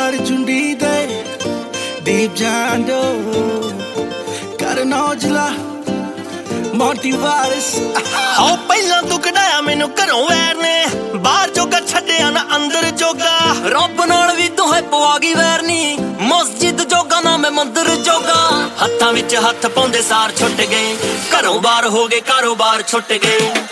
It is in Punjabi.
ਗੜ ਚੁੰਡੀ ਦੇ ਦੀਪ ਜਾਂਡੋ ਕਰਨ ਔਜਲਾ ਮੋਂਟੀ ਵਾਰਿਸ ਆਓ ਪਹਿਲਾਂ ਤੂੰ ਕਢਾਇਆ ਮੈਨੂੰ ਘਰੋਂ ਵੈਰ ਨੇ ਬਾਹਰ ਜੋਗਾ ਛੱਡਿਆ ਨਾ ਅੰਦਰ ਜੋਗਾ ਰੱਬ ਨਾਲ ਵੀ ਦੋਹੇ ਪਵਾ ਗਈ ਵੈਰ ਨੀ ਮਸਜਿਦ ਜੋਗਾ ਨਾ ਮੈਂ ਮੰਦਰ ਜੋਗਾ ਹੱਥਾਂ ਵਿੱਚ ਹੱਥ ਪਾਉਂਦੇ ਸਾਰ ਛੁੱਟ ਗਏ ਘਰੋਂ ਬਾਹਰ ਹੋ ਗਏ ਕਾਰੋਬਾਰ ਛੁੱਟ ਗਏ